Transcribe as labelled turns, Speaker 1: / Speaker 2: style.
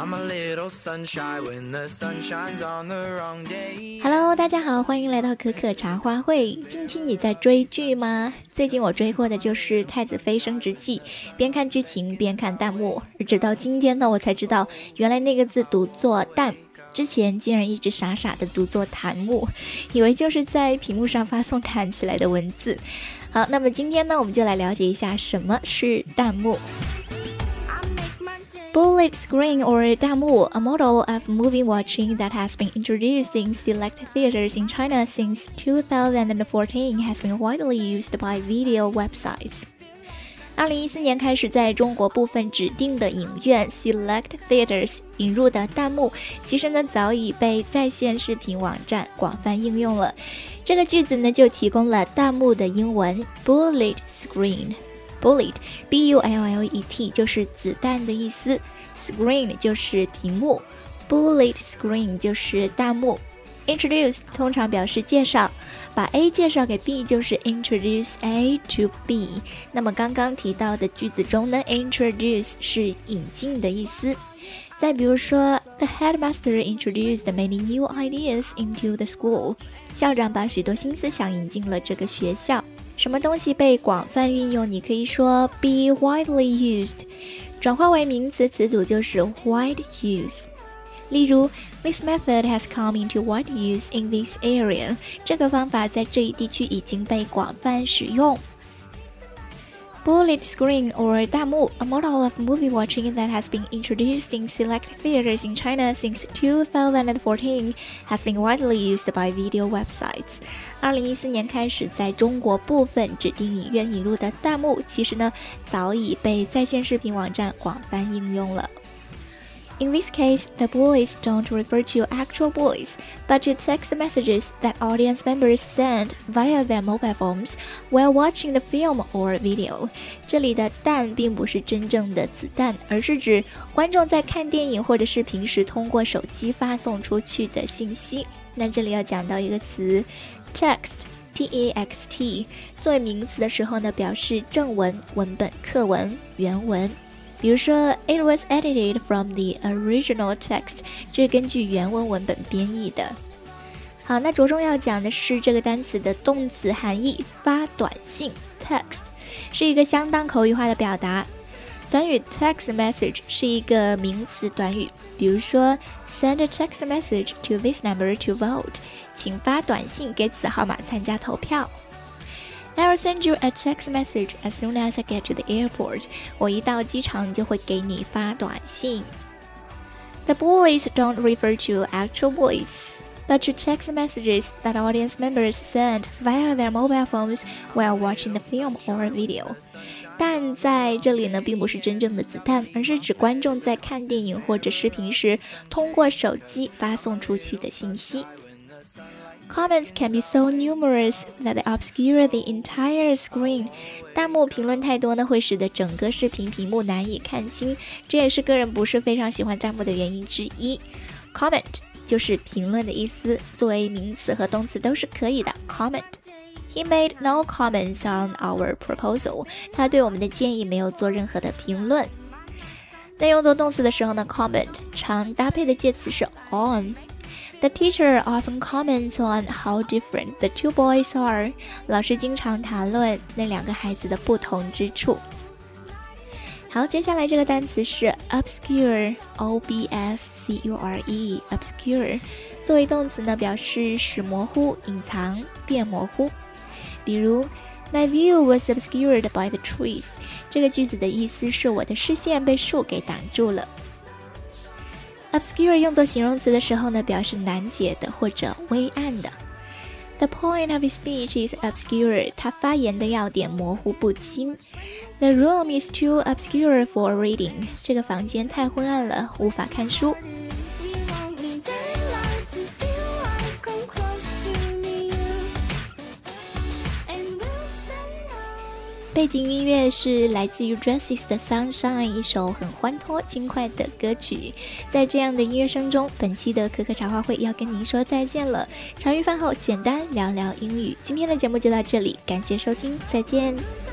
Speaker 1: I'm a little sunshine when the sun shines on the wrong day.
Speaker 2: Hello， 大家好，欢迎来到可可茶话会。近期你在追剧吗？最近我追过的就是《太子妃升职记》，边看剧情边看弹幕，而直到今天呢，我才知道原来那个字读作弹。之前竟然一直傻傻的读作弹幕，以为就是在屏幕上发送弹起来的文字。好，那么今天呢，我们就来了解一下什么是弹幕。Bullet screen or 弹幕, a model of movie watching that has been introduced in select theaters in China since 2014 has been widely used by video websites. 2014年开始在中国部分指定的影院 select theaters 引入的弹幕，其实呢早已被在线视频网站广泛应用了。这个句子呢就提供了弹幕的英文 bullet screen。Bullet, B-U-L-L-E-T 就是子弹的意思， Screen 就是屏幕， Bullet screen 就是弹幕。Introduce 通常表示介绍，把 A 介绍给 B 就是 introduce A to B。 那么刚刚提到的句子中呢， introduce 是引进的意思。再比如说 The headmaster introduced many new ideas into the school. 校长把许多新思想引进了这个学校。什么东西被广泛运用，你可以说 be widely used， 转化为名词词组就是 wide use。 例如 This method has come into wide use in this area， 这个方法在这一地区已经被广泛使用。Bullet screen or 弹幕, a model of movie watching that has been introduced in select theaters in China since 2014 has been widely used by video websites. 2014年开始在中国部分指定影院引入的弹幕，其实呢早已被在线视频网站广泛应用了。In this case, the bullets don't refer to actual bullets, but to text messages that audience members send via their mobile phones while watching the film or video. 这里的弹并不是真正的子弹，而是指观众在看电影或者视频时通过手机发送出去的信息。那这里要讲到一个词 text, T-E-X-T， 作为名词的时候呢，表示正文、文本、课文、原文。比如说 It was edited from the original text， 这是根据原文文本编译的。好，那着重要讲的是这个单词的动词含义，发短信 text 是一个相当口语化的表达。短语 text message 是一个名词短语，比如说 Send a text message to this number to vote， 请发短信给此号码参加投票。I'll send you a text message as soon as I get to the airport. 我一到机场就会给你发短信。The bullets don't refer to actual bullets, but to text messages that audience members send via their mobile phones while watching the film or video. 但在这里呢，并不是真正的子弹，而是指观众在看电影或者视频时通过手机发送出去的信息。Comments can be so numerous that they obscure the entire screen. 弹幕评论太多呢，会使得整个视频屏幕难以看清，这也是个人不是非常喜欢弹幕的原因之一。Comment 就是评论的意思，作为名词和动词都是可以的。Comment. He made no comments on our proposal. 他对我们的建议没有做任何的评论。那用作动词的时候呢 ，comment 常搭配的介词是 on。The teacher often comments on how different the two boys are. 老师经常谈论那两个孩子的不同之处。好，接下来这个单词是 obscure, O-B-S-C-U-R-E, obscure。作为动词呢，表示使模糊、隐藏、变模糊。比如 My view was obscured by the trees. 这个句子的意思是我的视线被树给挡住了。Obscure 用作形容词的时候呢，表示难解的或者微暗的。The point of his speech is obscure. 他发言的要点模糊不清。The room is too obscure for reading. 这个房间太昏暗了，无法看书。背景音乐是来自于 Dresses 的 Sunshine， 一首很欢脱轻快的歌曲。在这样的音乐声中，本期的可可茶话会要跟您说再见了。茶余饭后简单聊聊英语，今天的节目就到这里，感谢收听，再见。